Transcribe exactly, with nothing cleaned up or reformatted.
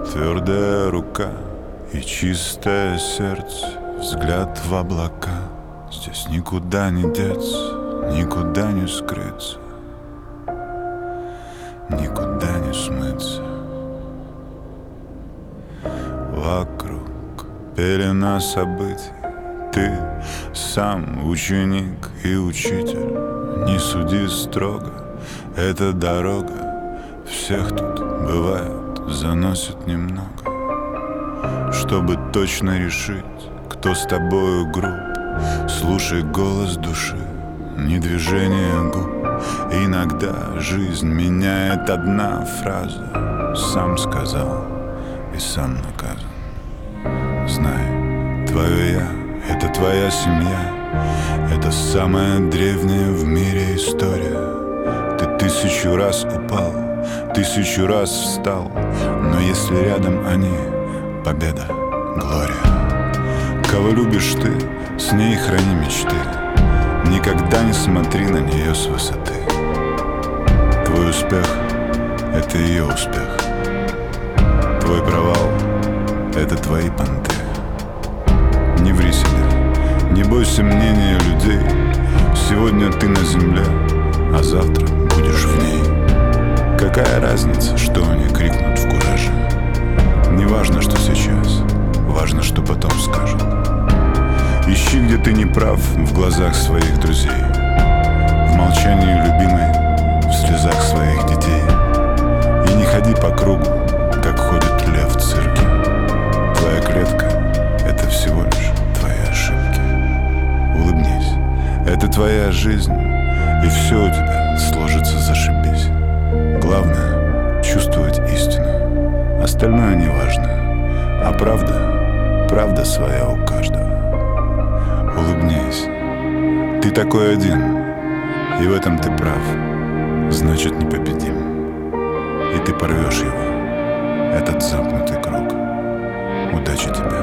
Твердая рука и чистое сердце, взгляд в облака. Здесь никуда не деться, никуда не скрыться, никуда не смыться. Вокруг пелена событий, ты сам ученик и учитель. Не суди строго, эта дорога всех тут бывает, заносит немного. Чтобы точно решить, кто с тобою груб, слушай голос души, не движение губ. Иногда жизнь меняет одна фраза. Сам сказал и сам наказан. Знай, твое «я» — это твоя семья. Это самая древняя в мире история. Ты тысячу раз упал, тысячу раз встал, но если рядом они — победа, глория. Кого любишь ты, с ней храни мечты. Никогда не смотри на нее с высоты. Твой успех — это ее успех. Твой провал — это твои понты. Не ври себе, не бойся мнения людей. Сегодня ты на земле, а завтра будешь в ней. Какая разница, что они крикнут в кураже? Не важно, что сейчас, важно, что потом скажут. Ищи, где ты не прав, в глазах своих друзей, в молчании любимой, в слезах своих детей. И не ходи по кругу, как ходит лев в цирке. Твоя клетка — это всего лишь твои ошибки. Улыбнись, это твоя жизнь, и все у тебя сложится зашибись. Главное — чувствовать истину, остальное не важно. А правда, правда своя у каждого. Улыбнись, ты такой один, и в этом ты прав, значит непобедим. И ты порвешь его, этот замкнутый круг. Удачи тебе.